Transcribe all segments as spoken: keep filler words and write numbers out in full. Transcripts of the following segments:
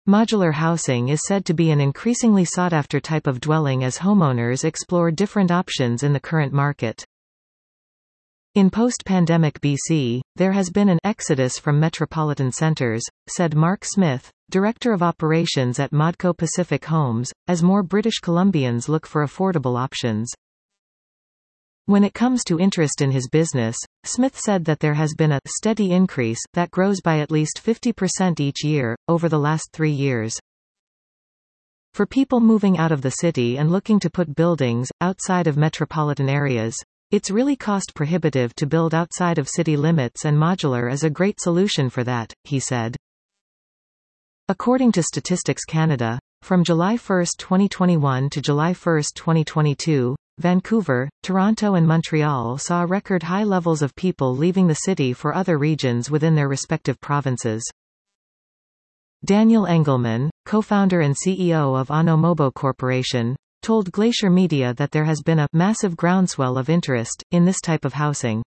Modular housing is said to be an increasingly sought-after type of dwelling as homeowners explore different options in the current market. In post-pandemic B C, there has been an exodus from metropolitan centers, said Mark Smith, Director of Operations at Modco Pacific Homes, as more British Columbians look for affordable options. When it comes to interest in his business, Smith said that there has been a steady increase that grows by at least fifty percent each year, over the last three years. For people moving out of the city and looking to put buildings outside of metropolitan areas, it's really cost prohibitive to build outside of city limits, and modular is a great solution for that, he said. According to Statistics Canada, from July first twenty twenty-one to July first twenty twenty-two, Vancouver, Toronto and Montreal saw record high levels of people leaving the city for other regions within their respective provinces. Daniel Engelman, co-founder and C E O of Anomobo Corporation, told Glacier Media that there has been a massive groundswell of interest in this type of housing.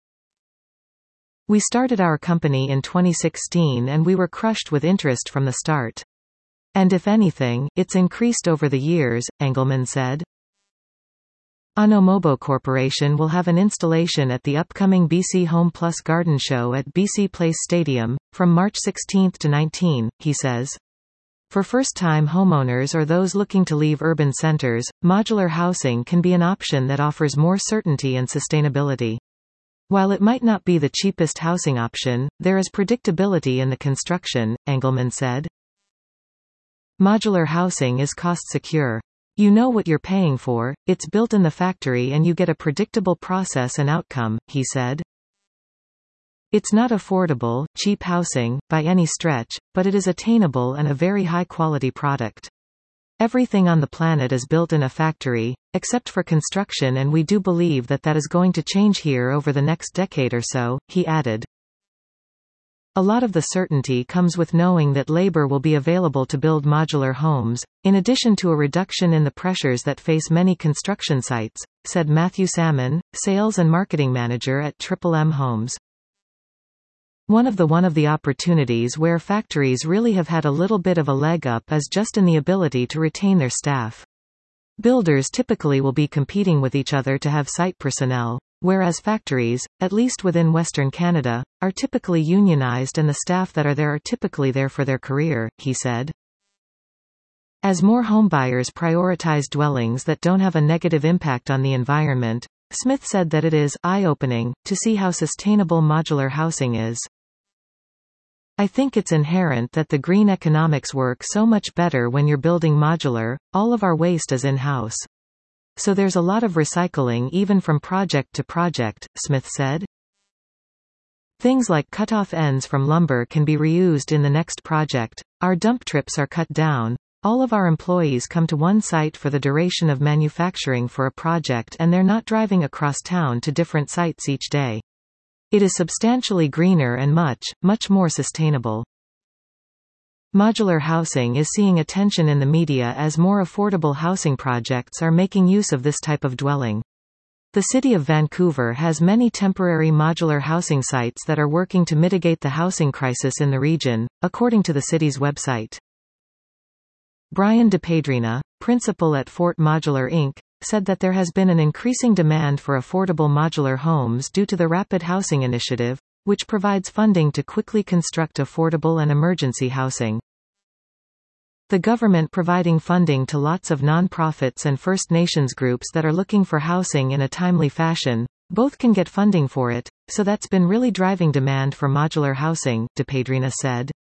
We started our company in twenty sixteen and we were crushed with interest from the start. And if anything, it's increased over the years, Engelman said. Anomobo Corporation will have an installation at the upcoming B C Home Plus Garden Show at B C Place Stadium, from March sixteenth to nineteenth, he says. For first-time homeowners or those looking to leave urban centers, modular housing can be an option that offers more certainty and sustainability. While it might not be the cheapest housing option, there is predictability in the construction, Engelman said. Modular housing is cost-secure. You know what you're paying for, it's built in the factory and you get a predictable process and outcome, he said. It's not affordable, cheap housing, by any stretch, but it is attainable and a very high-quality product. Everything on the planet is built in a factory, except for construction, and we do believe that that is going to change here over the next decade or so, he added. A lot of the certainty comes with knowing that labor will be available to build modular homes, in addition to a reduction in the pressures that face many construction sites, said Matthew Salmon, Sales and Marketing Manager at Triple M Homes. One of the one of the opportunities where factories really have had a little bit of a leg up is just in the ability to retain their staff. Builders typically will be competing with each other to have site personnel, whereas factories, at least within Western Canada, are typically unionized and the staff that are there are typically there for their career, he said. As more homebuyers prioritize dwellings that don't have a negative impact on the environment, Smith said that it is eye-opening to see how sustainable modular housing is. I think it's inherent that the green economics work so much better when you're building modular. All of our waste is in-house. So there's a lot of recycling even from project to project, Smith said. Things like cut-off ends from lumber can be reused in the next project, our dump trips are cut down, all of our employees come to one site for the duration of manufacturing for a project and they're not driving across town to different sites each day. It is substantially greener and much, much more sustainable. Modular housing is seeing attention in the media as more affordable housing projects are making use of this type of dwelling. The city of Vancouver has many temporary modular housing sites that are working to mitigate the housing crisis in the region, according to the city's website. Brian DePadrina, principal at Fort Modular Incorporated, said that there has been an increasing demand for affordable modular homes due to the Rapid Housing Initiative, which provides funding to quickly construct affordable and emergency housing. The government providing funding to lots of non-profits and First Nations groups that are looking for housing in a timely fashion, both can get funding for it, so that's been really driving demand for modular housing, DePadrina said.